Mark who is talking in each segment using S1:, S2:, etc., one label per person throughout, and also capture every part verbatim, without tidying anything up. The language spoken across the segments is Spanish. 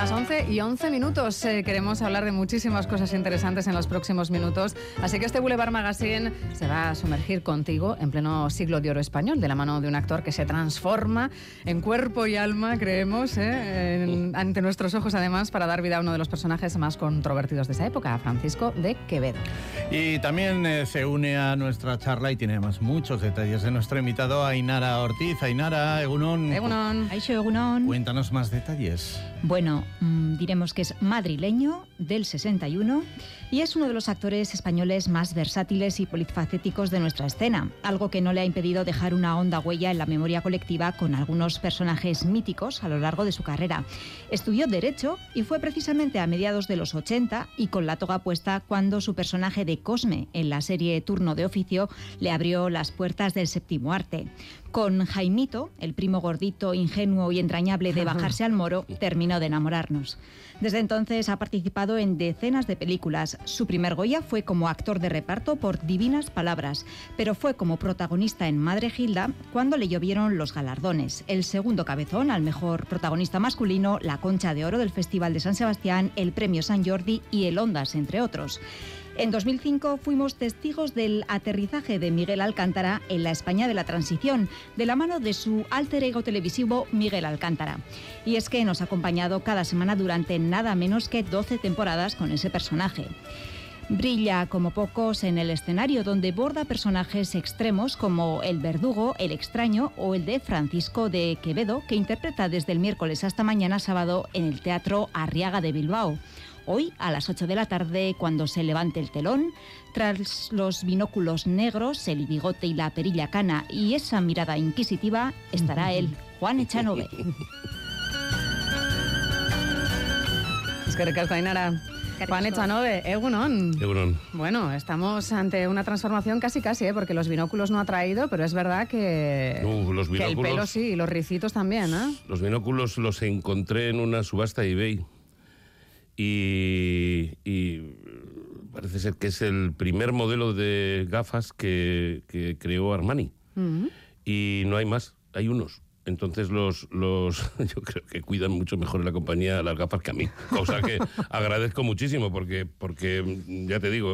S1: las once y once minutos. Eh, queremos hablar de muchísimas cosas interesantes en los próximos minutos. Así que este Boulevard Magazine se va a sumergir contigo en pleno siglo de oro español, de la mano de un actor que se transforma en cuerpo y alma, creemos, eh, en, ante nuestros ojos, además, para dar vida a uno de los personajes más controvertidos de esa época, a Francisco de Quevedo.
S2: Y también eh, se une a nuestra charla y tiene además muchos detalles de nuestro invitado Ainara Ortiz. Ainara, Egunon.
S1: Egunon.
S3: Aixo, Egunon.
S2: Cuéntanos más detalles.
S3: Bueno, mmm, diremos que es madrileño, del sesenta y uno, y es uno de los actores españoles más versátiles y polifacéticos de nuestra escena, algo que no le ha impedido dejar una honda huella en la memoria colectiva con algunos personajes míticos a lo largo de su carrera. Estudió Derecho y fue precisamente a mediados de los ochenta y con la toga puesta cuando su personaje de Cosme en la serie Turno de Oficio le abrió las puertas del séptimo arte. Con Jaimito, el primo gordito, ingenuo y entrañable de Bajarse al Moro, terminó de enamorarnos. Desde entonces ha participado en decenas de películas. Su primer Goya fue como actor de reparto por Divinas Palabras, pero fue como protagonista en Madre Gilda cuando le llovieron los galardones. El segundo cabezón al mejor protagonista masculino, la Concha de Oro del Festival de San Sebastián, el Premio San Jordi y el Ondas, entre otros. En dos mil cinco fuimos testigos del aterrizaje de Miguel Alcántara en la España de la Transición, de la mano de su alter ego televisivo Miguel Alcántara. Y es que nos ha acompañado cada semana durante nada menos que doce temporadas con ese personaje. Brilla como pocos en el escenario, donde borda personajes extremos como el verdugo, el extraño o el de Francisco de Quevedo, que interpreta desde el miércoles hasta mañana sábado en el Teatro Arriaga de Bilbao. Hoy, a las ocho de la tarde, cuando se levante el telón, tras los binóculos negros, el bigote y la perilla cana y esa mirada inquisitiva, estará él, Juan Echanove.
S1: Es que recalco, Ainara. Juan Echanove, Egunon.
S4: Egunon.
S1: Bueno, estamos ante una transformación casi casi, ¿eh? Porque los binóculos no ha traído, pero es verdad que,
S4: uh, los
S1: que el pelo sí, y los ricitos también, ¿eh?
S4: Los binóculos los encontré en una subasta de eBay. Y, y parece ser que es el primer modelo de gafas que, que creó Armani. Uh-huh. Y no hay más, hay unos. Entonces los, los yo creo que cuidan mucho mejor en la compañía las gafas que a mí, cosa que agradezco muchísimo porque, porque ya te digo,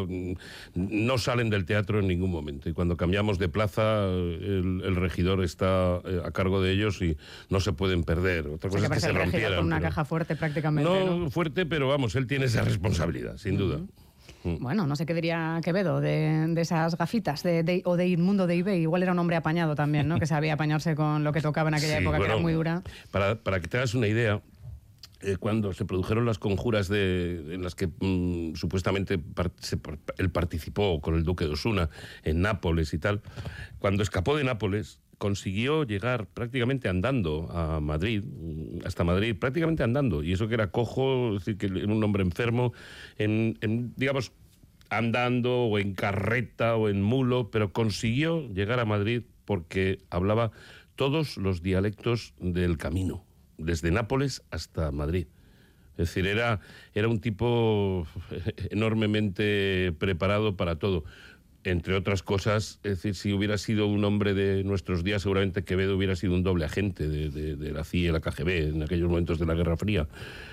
S4: no salen del teatro en ningún momento y cuando cambiamos de plaza el, el regidor está a cargo de ellos y no se pueden perder. Otra cosa es que se rompieran.
S1: Con una
S4: pero...
S1: caja fuerte prácticamente.
S4: No,
S1: ¿no?
S4: fuerte, pero vamos, él tiene esa responsabilidad, sin duda.
S1: Uh-huh. Bueno, no sé qué diría Quevedo de, de esas gafitas de, de, o de Inmundo de eBay. Igual era un hombre apañado también, ¿no? Que sabía apañarse con lo que tocaba en aquella sí, época, bueno, que era muy dura.
S4: Para, para que te hagas una idea, eh, cuando se produjeron las conjuras de, en las que mmm, supuestamente part, se, él participó con el duque de Osuna en Nápoles y tal, cuando escapó de Nápoles, consiguió llegar prácticamente andando a Madrid, hasta Madrid, prácticamente andando, y eso que era cojo, es decir, que era un hombre enfermo, en, en, digamos, andando o en carreta o en mulo, pero consiguió llegar a Madrid porque hablaba todos los dialectos del camino, desde Nápoles hasta Madrid. Es decir, era, era un tipo enormemente preparado para todo. Entre otras cosas, es decir, si hubiera sido un hombre de nuestros días, seguramente Quevedo hubiera sido un doble agente de, de, de la C I A y la K G B en aquellos momentos de la Guerra Fría.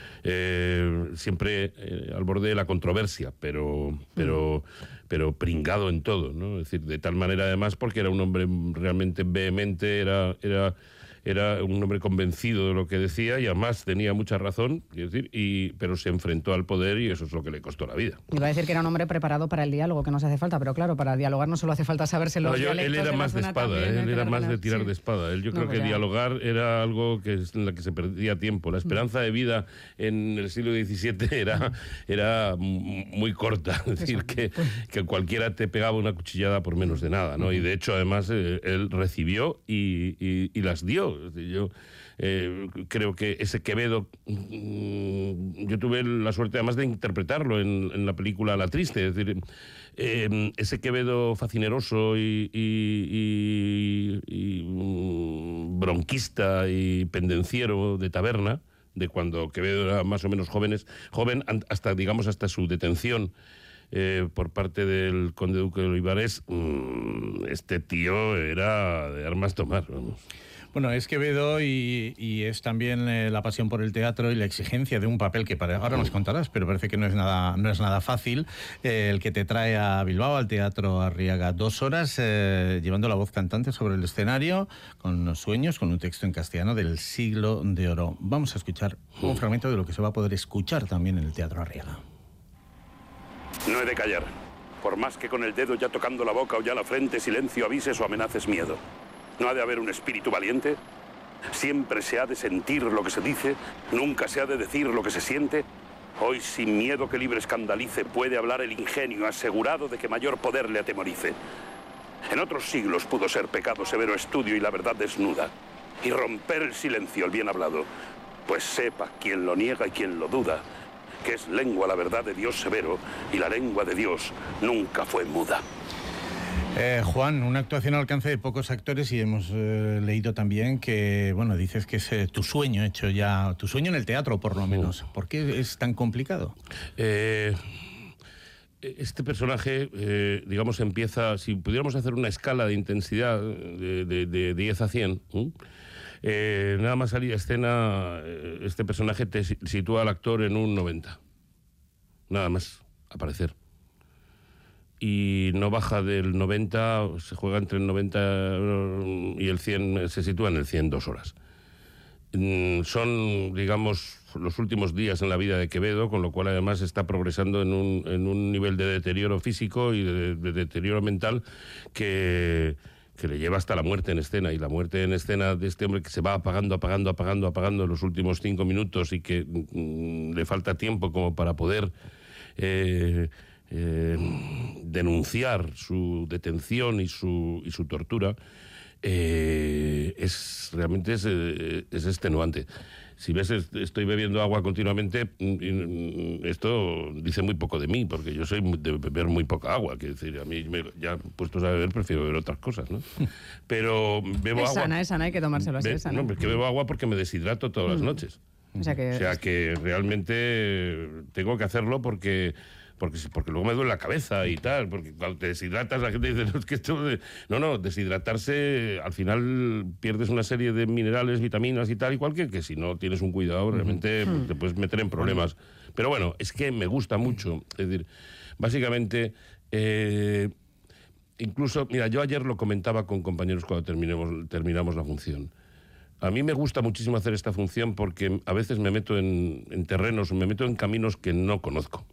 S4: Eh, siempre eh, al borde de la controversia, pero, pero, pero pringado en todo, ¿no? Es decir, de tal manera además porque era un hombre realmente vehemente, era... era Era un hombre convencido de lo que decía y además tenía mucha razón, es decir, y, pero se enfrentó al poder y eso es lo que le costó la vida.
S1: Iba a decir que era un hombre preparado para el diálogo, que no se hace falta, pero claro, para dialogar no solo hace falta saberse los no, yo, dialectos.
S4: Él era
S1: de
S4: más de espada,
S1: también,
S4: ¿eh? él era más de tirar
S1: sí.
S4: de espada. Él, yo
S1: no,
S4: creo que
S1: ya.
S4: dialogar era algo que es en la que se perdía tiempo. La esperanza de vida en el siglo diecisiete era, era muy corta, es decir, que, que cualquiera te pegaba una cuchillada por menos de nada, ¿no? Y de hecho, además, eh, él recibió y, y, y las dio. Es decir, yo... Eh, creo que ese Quevedo, mmm, yo tuve la suerte además de interpretarlo en, en la película La Triste, es decir, eh, ese Quevedo facineroso y, y, y, y mmm, bronquista y pendenciero de taberna, de cuando Quevedo era más o menos jóvenes, joven, hasta digamos hasta su detención eh, por parte del conde duque de Olivares, mmm, este tío era de armas tomar, vamos.
S2: Bueno, es Quevedo y, y es también eh, la pasión por el teatro y la exigencia de un papel que para, ahora nos contarás, pero parece que no es nada, no es nada fácil, eh, el que te trae a Bilbao, al Teatro Arriaga. Dos horas eh, llevando la voz cantante sobre el escenario, con los sueños, con un texto en castellano del Siglo de Oro. Vamos a escuchar un fragmento de lo que se va a poder escuchar también en el Teatro Arriaga.
S5: No he de callar. Por más que con el dedo ya tocando la boca o ya la frente, silencio avises o amenaces miedo. ¿No ha de haber un espíritu valiente? ¿Siempre se ha de sentir lo que se dice? ¿Nunca se ha de decir lo que se siente? Hoy, sin miedo que libre escandalice, puede hablar el ingenio, asegurado de que mayor poder le atemorice. En otros siglos pudo ser pecado severo estudio y la verdad desnuda, y romper el silencio el bien hablado. Pues sepa quien lo niega y quien lo duda, que es lengua la verdad de Dios severo, y la lengua de Dios nunca fue muda.
S2: Eh, Juan, una actuación al alcance de pocos actores y hemos eh, leído también que, bueno, dices que es eh, tu sueño hecho ya, tu sueño en el teatro por lo menos. ¿Por qué es tan complicado?
S4: Eh, este personaje, eh, digamos, empieza, si pudiéramos hacer una escala de intensidad de, de, de diez a cien, ¿eh? Eh, nada más salir a escena, este personaje te sitúa al actor en un noventa. Nada más aparecer. Y no baja del noventa, se juega entre el noventa y el cien, se sitúa en el cien dos horas. Son, digamos, los últimos días en la vida de Quevedo, con lo cual además está progresando en un, en un nivel de deterioro físico y de, de deterioro mental que, que le lleva hasta la muerte en escena. Y la muerte en escena de este hombre que se va apagando, apagando, apagando, apagando en los últimos cinco minutos y que mm, le falta tiempo como para poder... Eh, Eh, denunciar su detención y su, y su tortura, eh, es realmente es, es extenuante. Si ves, estoy bebiendo agua continuamente, esto dice muy poco de mí, porque yo soy de beber muy poca agua. Quiero decir, a mí, me, ya puestos a beber, prefiero beber otras cosas, ¿no? Pero bebo
S1: es
S4: agua...
S1: sana, es sana, hay que tomárselo así,
S4: Be,
S1: es sana.
S4: No, es que bebo agua porque me deshidrato todas mm. las noches.
S1: O sea que,
S4: o sea que realmente tengo que hacerlo porque... Porque, porque luego me duele la cabeza y tal, porque cuando te deshidratas la gente dice, no, es que esto... No, no, deshidratarse, al final pierdes una serie de minerales, vitaminas y tal, igual que, que si no tienes un cuidado, realmente mm. te puedes meter en problemas. Pero bueno, es que me gusta mucho, es decir, básicamente, eh, incluso, mira, yo ayer lo comentaba con compañeros cuando terminemos, terminamos la función. A mí me gusta muchísimo hacer esta función porque a veces me meto en, en terrenos, me meto en caminos que no conozco,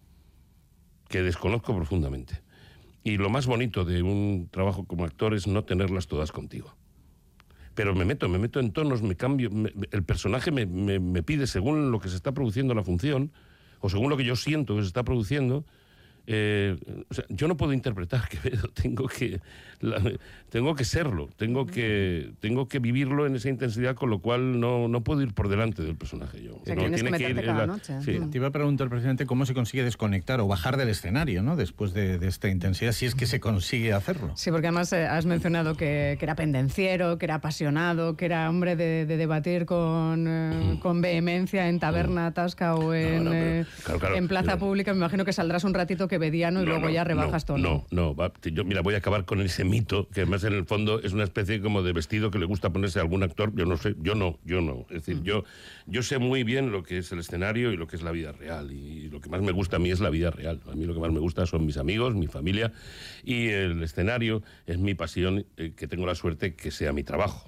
S4: que desconozco profundamente. Y lo más bonito de un trabajo como actor es no tenerlas todas contigo. Pero me meto, me meto en tonos, me cambio, me, el personaje me, me, me pide según lo que se está produciendo la función, o según lo que yo siento que se está produciendo. Eh, o sea, yo no puedo interpretar Quevedo, tengo que la, tengo que serlo, tengo que tengo que vivirlo en esa intensidad, con lo cual no, no puedo ir por delante del personaje. Yo,
S1: o sea,
S4: no,
S1: tienes
S4: tiene
S1: que meterte
S4: que ir,
S1: cada
S4: la,
S1: noche.
S4: Sí.
S2: Te iba a preguntar precisamente cómo se consigue desconectar o bajar del escenario, ¿no? Después de, de esta intensidad, si es que se consigue hacerlo.
S1: Sí, porque además eh, has mencionado que, que era pendenciero, que era apasionado, que era hombre de, de debatir con, eh, con vehemencia en taberna, tasca o en, no, no, pero, eh, claro, claro, en plaza pero, pública. Me imagino que saldrás un ratito quevediano y no, luego no, ya rebajas
S4: no,
S1: todo.
S4: No, no, va, yo mira, voy a acabar con ese mito, que además en el fondo es una especie como de vestido que le gusta ponerse a algún actor. Yo no sé, yo no, yo no. Es decir, mm. yo, yo sé muy bien lo que es el escenario y lo que es la vida real. Y lo que más me gusta a mí es la vida real. A mí lo que más me gusta son mis amigos, mi familia, y el escenario es mi pasión, eh, que tengo la suerte que sea mi trabajo.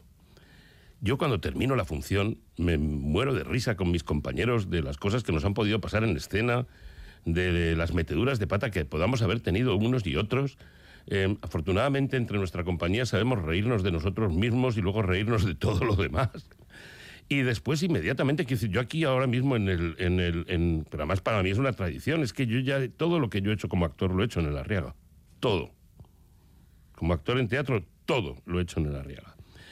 S4: Yo cuando termino la función me muero de risa con mis compañeros de las cosas que nos han podido pasar en escena, de, de las meteduras de pata que podamos haber tenido unos y otros. Eh, afortunadamente entre nuestra compañía sabemos reírnos de nosotros mismos y luego reírnos de todo lo demás. Y después inmediatamente, quiero decir, yo aquí ahora mismo en el... En el en, pero además para mí es una tradición, es que yo ya todo lo que yo he hecho como actor lo he hecho en el Arriaga. Todo. Como actor en teatro, todo lo he hecho en el Arriaga.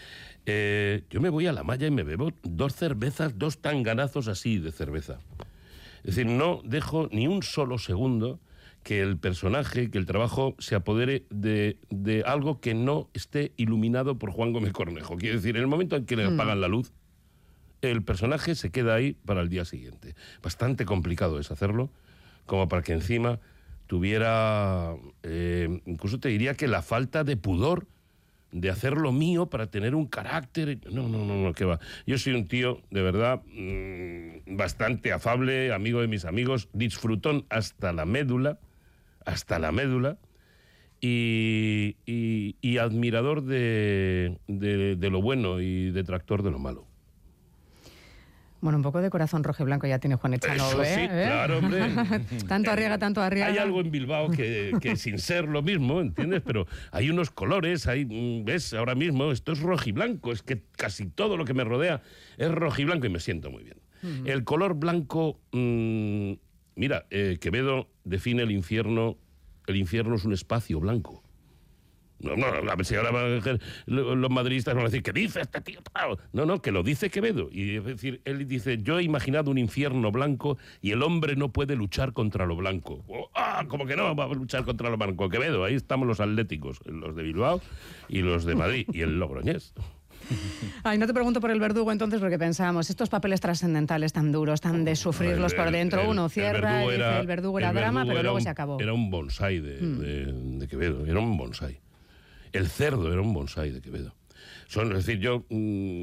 S4: Eh, yo me voy a la malla y me bebo dos cervezas, dos tanganazos así de cerveza. Es decir, no dejo ni un solo segundo que el personaje, que el trabajo se apodere de, de algo que no esté iluminado por Juan Gómez Cornejo. Quiero decir, en el momento en que le apagan la luz, el personaje se queda ahí para el día siguiente. Bastante complicado es hacerlo, como para que encima tuviera, eh, incluso te diría que la falta de pudor de hacer lo mío para tener un carácter. No, no, no, no, qué va. Yo soy un tío, de verdad, mmm, bastante afable, amigo de mis amigos, disfrutón hasta la médula, hasta la médula, y, y, y admirador de, de, de lo bueno y detractor de lo malo.
S1: Bueno, un poco de corazón rojo y blanco ya tiene Juan Echanove.
S4: Eso sí,
S1: ¿eh?
S4: claro, hombre.
S1: Tanto Arriaga, tanto Arriaga.
S4: Hay algo en Bilbao que, que sin ser lo mismo, ¿entiendes? Pero hay unos colores, hay, ves, ahora mismo esto es rojiblanco, es que casi todo lo que me rodea es rojiblanco y me siento muy bien. Uh-huh. El color blanco, mmm, mira, eh, Quevedo define el infierno, el infierno es un espacio blanco. No, no, a ver si ahora van a decir, los madridistas van a decir, ¿qué dice este tío? No, no, que lo dice Quevedo. Y es decir, él dice, yo he imaginado un infierno blanco y el hombre no puede luchar contra lo blanco. Oh, ah, ¿cómo que no va a luchar contra lo blanco? Quevedo, ahí estamos los atléticos, los de Bilbao y los de Madrid y el Logroñés.
S1: Ay, no te pregunto por el Verdugo entonces, porque pensábamos, estos papeles trascendentales tan duros, tan de sufrirlos el, por dentro, el, uno cierra y dice, era, el Verdugo era el drama, Verdugo pero luego
S4: un,
S1: se acabó.
S4: Era un bonsái de, mm. de, de Quevedo, era un bonsái. El cerdo era un bonsái de Quevedo. Son, es decir, yo, mmm,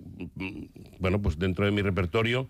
S4: bueno, pues dentro de mi repertorio,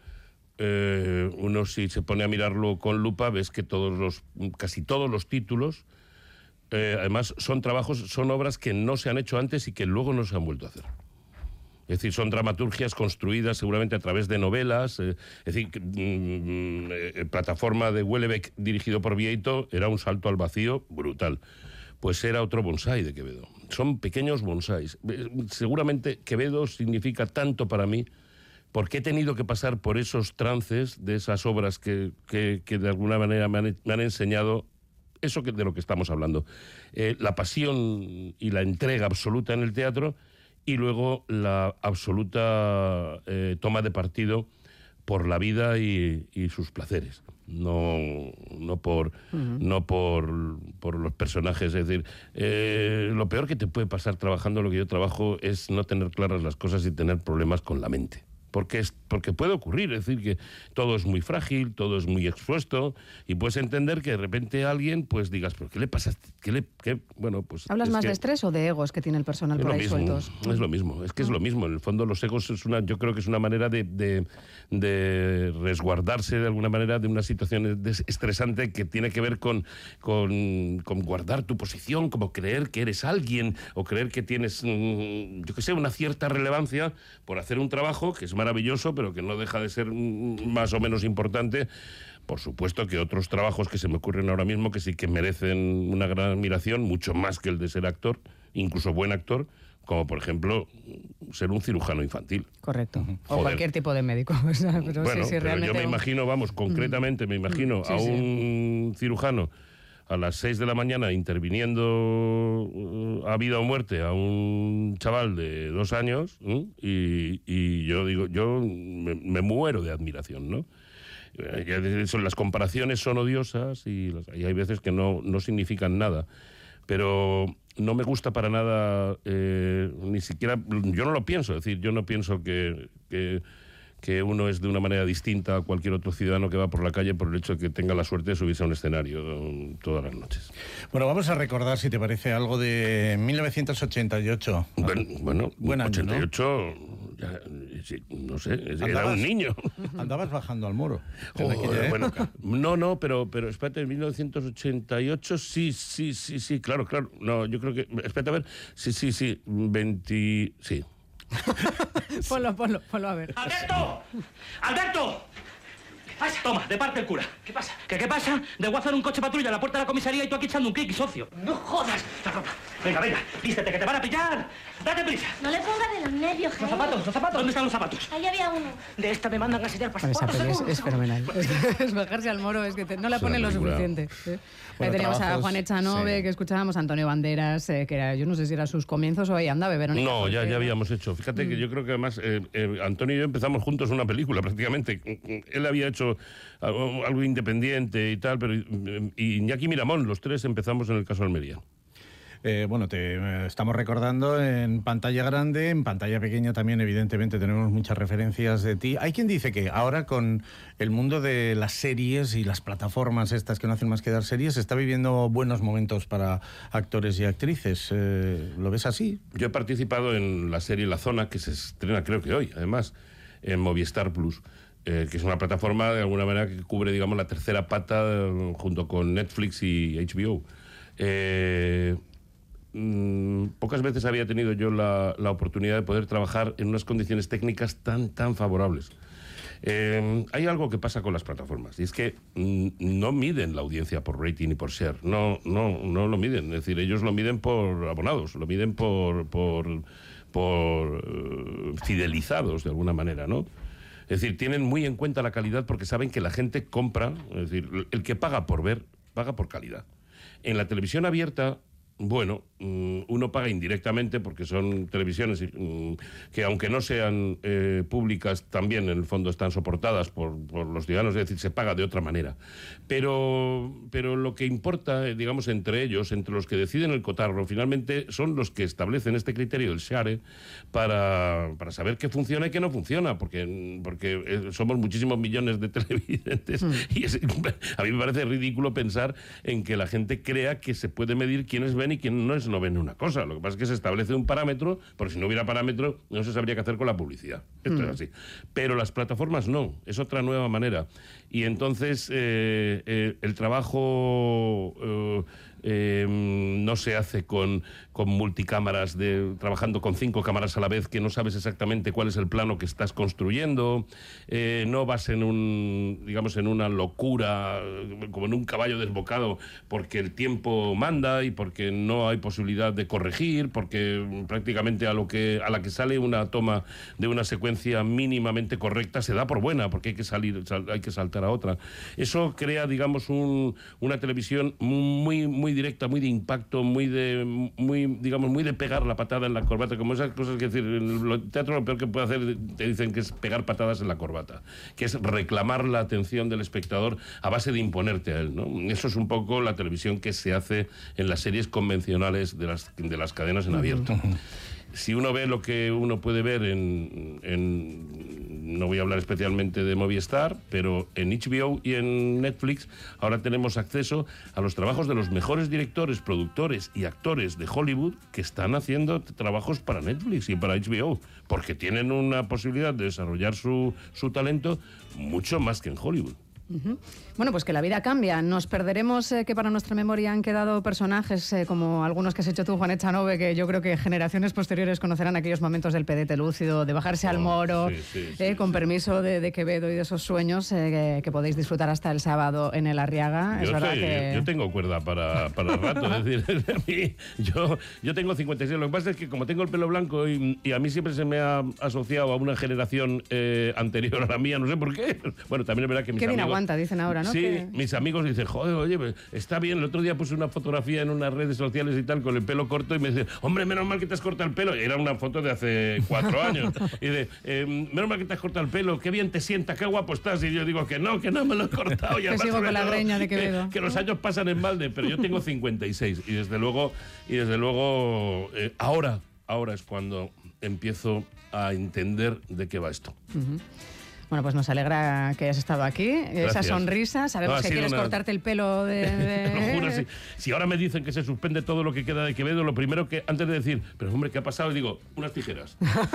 S4: eh, uno si se pone a mirarlo con lupa, ves que todos los, casi todos los títulos, eh, además son trabajos, son obras que no se han hecho antes y que luego no se han vuelto a hacer. Es decir, son dramaturgias construidas seguramente a través de novelas. Eh, es decir, mmm, eh, Plataforma de Houellebecq dirigido por Vieito era un salto al vacío brutal. Pues era otro bonsái de Quevedo. Son pequeños bonsáis. Seguramente Quevedo significa tanto para mí porque he tenido que pasar por esos trances de esas obras que, que, que de alguna manera me han, me han enseñado eso que, de lo que estamos hablando. Eh, la pasión y la entrega absoluta en el teatro y luego la absoluta eh, toma de partido por la vida y, y sus placeres. No, no por, uh-huh. no por, por los personajes. Es decir, eh, lo peor que te puede pasar trabajando lo que yo trabajo es no tener claras las cosas y tener problemas con la mente. Porque, es, porque puede ocurrir, es decir, que todo es muy frágil, todo es muy expuesto, y puedes entender que de repente a alguien, pues digas, ¿pero qué le pasa? ¿Qué le, qué? Bueno, pues
S1: ¿hablas más
S4: que,
S1: de estrés o de egos que tiene el personal por ahí
S4: mismo,
S1: sueltos?
S4: Es lo mismo, es que es lo mismo. En el fondo los egos es una, yo creo que es una manera de, de, de resguardarse de alguna manera de una situación estresante que tiene que ver con, con, con guardar tu posición, como creer que eres alguien, o creer que tienes, yo qué sé, una cierta relevancia por hacer un trabajo que es maravilloso, pero que no deja de ser más o menos importante. Por supuesto que otros trabajos que se me ocurren ahora mismo que sí que merecen una gran admiración, mucho más que el de ser actor, incluso buen actor, como por ejemplo ser un cirujano infantil.
S1: Correcto. O Joder. Cualquier tipo de médico. O sea, pero
S4: bueno,
S1: sí, sí,
S4: pero
S1: realmente
S4: yo me
S1: un...
S4: imagino, vamos, concretamente me imagino sí, a un sí. cirujano a las seis de la mañana interviniendo a vida o muerte a un chaval de dos años ¿eh? y, y yo digo, yo me, me muero de admiración, ¿no? Las comparaciones son odiosas y, las, y hay veces que no, no significan nada, pero no me gusta para nada, eh, ni siquiera, yo no lo pienso, es decir, yo no pienso que... que que uno es de una manera distinta a cualquier otro ciudadano que va por la calle por el hecho de que tenga la suerte de subirse a un escenario todas las noches.
S2: Bueno, vamos a recordar, si te parece, algo de mil novecientos ochenta y ocho.
S4: Bueno, bueno
S2: Buen año,
S4: ochenta y ocho, ¿no? Ya, sí, no sé, era
S2: ¿Andabas,
S4: un niño.
S2: Andabas bajando al muro.
S4: Joder, bueno, no, no, pero, pero espérate, en mil novecientos ochenta y ocho sí, sí, sí, sí, claro, claro. No, yo creo que, espérate a ver, sí, sí, sí, veinte, sí.
S1: ponlo, ponlo, ponlo a ver.
S6: ¡Alberto! ¡Alberto! ¿Qué pasa? Toma, de parte el cura. ¿Qué pasa? ¿Qué qué pasa? De guazar un coche patrulla a la puerta de la comisaría y tú aquí echando un clic, socio. ¡No jodas! La ropa. Venga, venga, vístete, que te van a pillar. ¡Date prisa!
S7: No le pongas de los nervios, Jaime.
S6: ¿Los zapatos? ¿Los zapatos? ¿Dónde están los zapatos?
S7: Ahí había uno.
S6: De esta me mandan a sellar
S1: Bueno, esa
S6: pasaportes.
S1: peli es, es fenomenal. Es, es bajarse al moro, es que te, no la ponen lo suficiente. ¿eh? Bueno, ahí teníamos trabajos, a Juan Echanove, sí. que escuchábamos, a Antonio Banderas, eh, que era, yo no sé si era sus comienzos o ahí andaba, Verónica.
S4: No, ya, ya habíamos hecho. Fíjate mm. que yo creo que además eh, eh, Antonio y yo empezamos juntos una película prácticamente. Él había hecho algo, algo independiente y tal, pero y Iñaki Miramón, los tres empezamos en el caso Almería.
S2: Eh, bueno, te eh, estamos recordando en pantalla grande, en pantalla pequeña también, evidentemente, tenemos muchas referencias de ti. Hay quien dice que ahora con el mundo de las series y las plataformas estas que no hacen más que dar series, se está viviendo buenos momentos para actores y actrices. Eh, ¿Lo ves así?
S4: Yo he participado en la serie La Zona, que se estrena creo que hoy, además, en Movistar Plus. Eh, que es una plataforma de alguna manera que cubre, digamos, la tercera pata eh, junto con Netflix y H B O. Eh, mmm, pocas veces había tenido yo la, la oportunidad de poder trabajar en unas condiciones técnicas tan, tan favorables. Eh, hay algo que pasa con las plataformas, y es que mm, no miden la audiencia por rating y por share, no, no, no lo miden, es decir, ellos lo miden por abonados, lo miden por, por, por uh, fidelizados de alguna manera, ¿no? Es decir, tienen muy en cuenta la calidad porque saben que la gente compra, es decir, el que paga por ver, paga por calidad. En la televisión abierta, bueno, uno paga indirectamente porque son televisiones que, aunque no sean eh, públicas, también en el fondo están soportadas por, por los ciudadanos, es decir, se paga de otra manera. Pero, pero lo que importa, digamos, entre ellos, entre los que deciden el cotarro, finalmente son los que establecen este criterio del share para, para saber qué funciona y qué no funciona, porque, porque somos muchísimos millones de televidentes mm. y es, a mí me parece ridículo pensar en que la gente crea que se puede medir quiénes ven y quién no, es, no ven una cosa. Lo que pasa es que se establece un parámetro, porque si no hubiera parámetro no se sabría qué hacer con la publicidad. Esto mm. es así. Pero las plataformas no, es otra nueva manera. Y entonces eh, eh, el trabajo eh, eh, no se hace con, con multicámaras, de, trabajando con cinco cámaras a la vez, que no sabes exactamente cuál es el plano que estás construyendo, eh, no vas en un, digamos, en una locura, como en un caballo desbocado, porque el tiempo manda y porque no hay posibilidad de corregir, porque prácticamente a lo que a la que sale una toma de una secuencia mínimamente correcta se da por buena, porque hay que salir, sal, hay que saltar a otra. Eso crea, digamos, un, una televisión muy, muy directa, muy de impacto, muy de, muy, digamos, muy de pegar la patada en la corbata, como esas cosas que decir, en el teatro lo peor que puede hacer, te dicen que es pegar patadas en la corbata, que es reclamar la atención del espectador a base de imponerte a él, ¿no? Eso es un poco la televisión que se hace en las series convencionales de las, de las cadenas en abierto. Uh-huh. Si uno ve lo que uno puede ver en, en, no voy a hablar especialmente de Movistar, pero en H B O y en Netflix, ahora tenemos acceso a los trabajos de los mejores directores, productores y actores de Hollywood que están haciendo trabajos para Netflix y para H B O, porque tienen una posibilidad de desarrollar su, su talento mucho más que en Hollywood.
S1: Uh-huh. Bueno, pues que la vida cambia. Nos perderemos eh, que para nuestra memoria han quedado personajes eh, como algunos que has hecho tú, Juan Echanove, que yo creo que generaciones posteriores conocerán aquellos momentos del pedete lúcido, de bajarse oh, al moro, sí, sí, eh, sí, con sí. permiso de, de Quevedo y de esos sueños eh, que, que podéis disfrutar hasta el sábado en el Arriaga.
S4: Yo,
S1: es verdad
S4: sé,
S1: que...
S4: yo tengo cuerda para, para el rato. Es decir, a mí, yo, yo tengo cincuenta y seis. Lo que pasa es que como tengo el pelo blanco y, y a mí siempre se me ha asociado a una generación eh, anterior a la mía, no sé por qué. Bueno, también es verdad que mis
S1: Qué bien
S4: amigos...
S1: aguanta, dicen ahora, ¿no?
S4: Sí,
S1: que...
S4: mis amigos dicen, joder, oye, está bien. El otro día puse una fotografía en unas redes sociales y tal, con el pelo corto, y me dicen, hombre, menos mal que te has cortado el pelo. Y era una foto de hace cuatro años. Y de, eh, menos mal que te has cortado el pelo, qué bien te sienta, qué guapo estás. Y yo digo que no, que no me lo he cortado. Y
S1: que sigo con la greña de Quevedo.
S4: Que, que los años pasan en balde, pero yo tengo cincuenta y seis. Y desde luego, y desde luego eh, ahora, ahora es cuando empiezo a entender de qué va esto.
S1: Uh-huh. Bueno, pues nos alegra que hayas estado aquí. Gracias. Esa sonrisa, sabemos no, que quieres una... cortarte el pelo de... de...
S4: Te lo juro, si, si ahora me dicen que se suspende todo lo que queda de Quevedo, lo primero que, antes de decir, pero hombre, ¿qué ha pasado? Y digo, unas tijeras.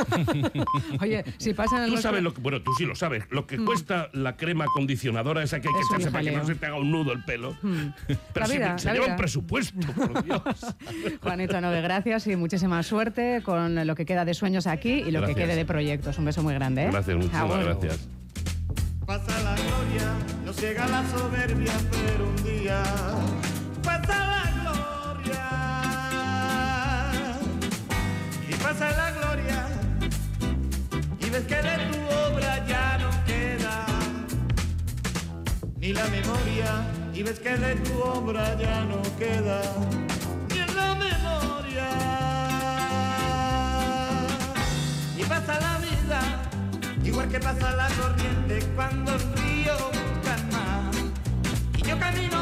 S1: Oye, si pasan...
S4: Tú sabes lo que... Bueno, tú sí lo sabes. Lo que mm. cuesta la crema acondicionadora esa que hay que es echarse para que no se te haga un nudo el pelo. Mm. Pero
S1: la vida,
S4: se, se lleva un presupuesto, por Dios.
S1: Juan Echanove, gracias y muchísima suerte con lo que queda de sueños aquí y lo gracias. que quede de proyectos. Un beso muy grande, ¿eh?
S4: Gracias, muchísimas ah, bueno. gracias.
S7: Pasa la gloria, no llega la soberbia, pero un día pasa la gloria. Y pasa la gloria, y ves que de tu obra ya no queda ni la memoria, y ves que de tu obra ya no queda ni en la memoria. Y pasa la vida, igual que pasa la corriente cuando el río calma, y yo camino